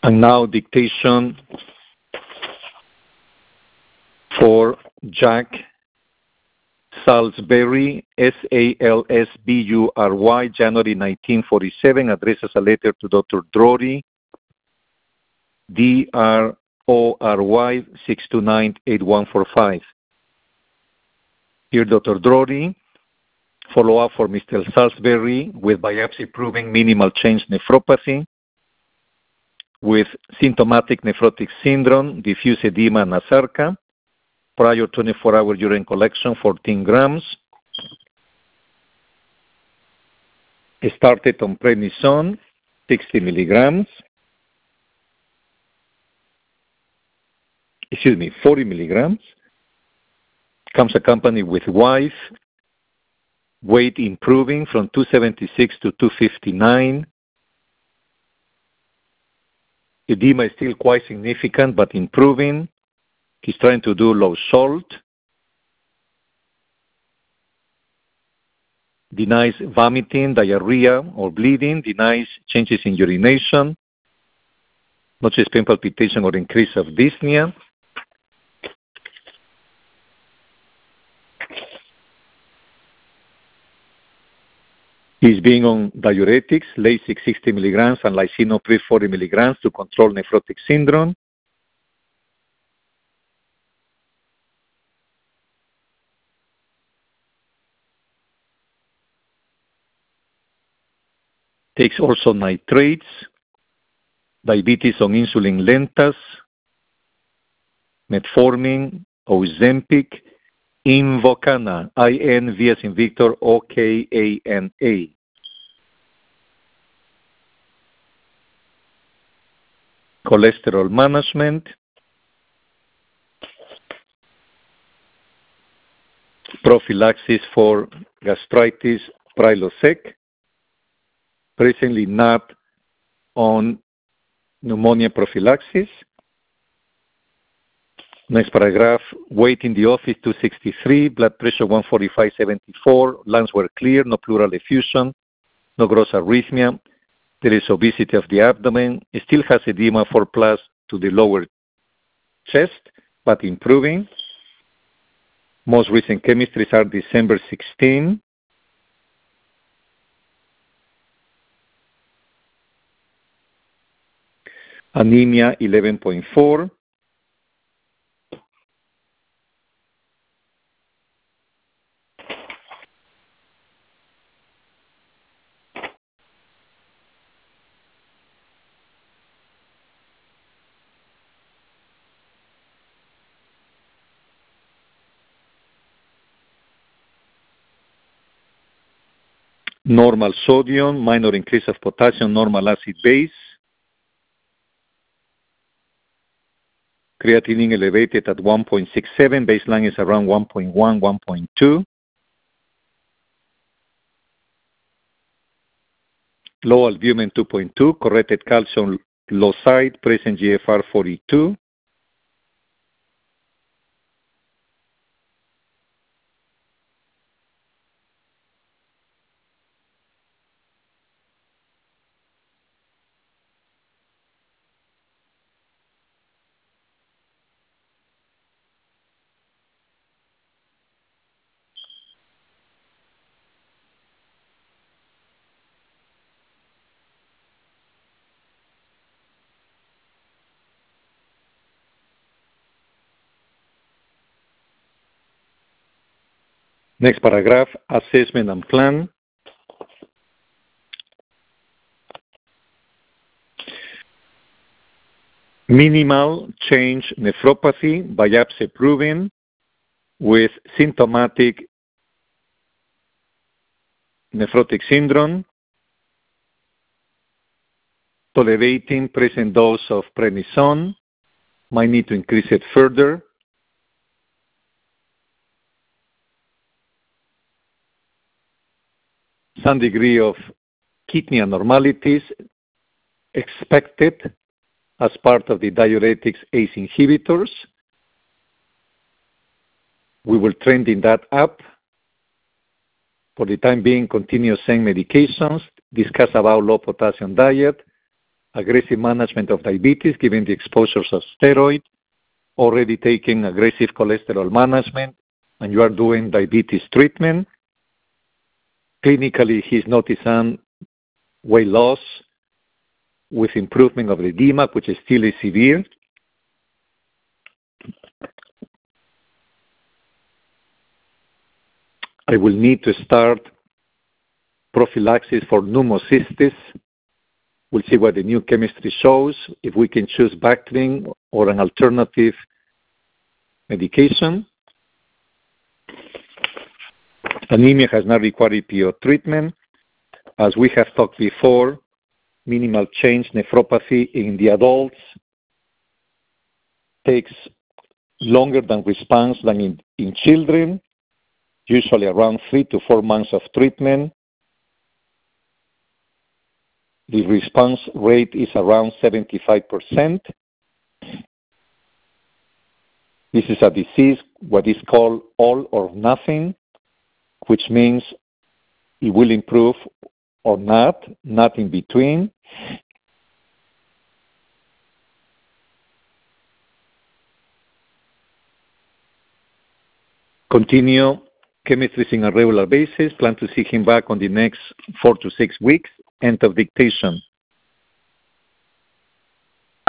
And now dictation for Jack Salisbury, Salsbury, January 1947, addresses a letter to Dr. Drury, DRORY 6298145. Here, Dr. Drury, follow up for Mr. Salisbury with biopsy proving minimal change nephropathy with symptomatic nephrotic syndrome, diffuse edema, and ASARCA. Prior 24-hour urine collection, 14 grams. Started on prednisone, 60 milligrams. 40 milligrams. Comes accompanied with wife. Weight improving from 276 to 259. Edema is still quite significant, but improving. He's trying to do low salt. Denies vomiting, diarrhea, or bleeding. Denies changes in urination. No chest pain, palpitation, or increase of dyspnea. He's being on diuretics, Lasix 60 milligrams and lisinopril 40 milligrams to control nephrotic syndrome. Takes also nitrates, diabetes on insulin lentas, metformin, Ozempic, Invokana, IN-V as in Victor, OKANA. Cholesterol management, prophylaxis for gastritis, Prilosec, presently not on pneumonia prophylaxis. Next paragraph, weight in the office 263, blood pressure 145/74, lungs were clear, no pleural effusion, no gross arrhythmia. There is obesity of the abdomen. It still has edema 4+ to the lower chest, but improving. Most recent chemistries are December 16. Anemia 11.4. Normal sodium, minor increase of potassium, normal acid base. Creatinine elevated at 1.67, baseline is around 1.1, 1.2. Low albumin 2.2, corrected calcium low side, present GFR 42. Next paragraph, assessment and plan. Minimal change nephropathy, biopsy proven with symptomatic nephrotic syndrome, tolerating present dose of prednisone, might need to increase it further. Some degree of kidney abnormalities expected as part of the diuretics ACE inhibitors. We will trending that up. For the time being, continue same medications, discuss about low potassium diet, aggressive management of diabetes, given the exposures of steroid, already taking aggressive cholesterol management, and you are doing diabetes treatment. Clinically, he's noticing weight loss with improvement of the DMAP, which is still severe. I will need to start prophylaxis for pneumocystis. We'll see what the new chemistry shows, if we can choose Bactrim or an alternative medication. Anemia has not required EPO treatment. As we have talked before, minimal change nephropathy in the adults takes longer than response than in children, usually around 3 to 4 months of treatment. The response rate is around 75%. This is a disease, what is called all or nothing, which means it will improve or not in between. Continue chemistries on a regular basis. Plan to see him back on the next 4 to 6 weeks. End of dictation.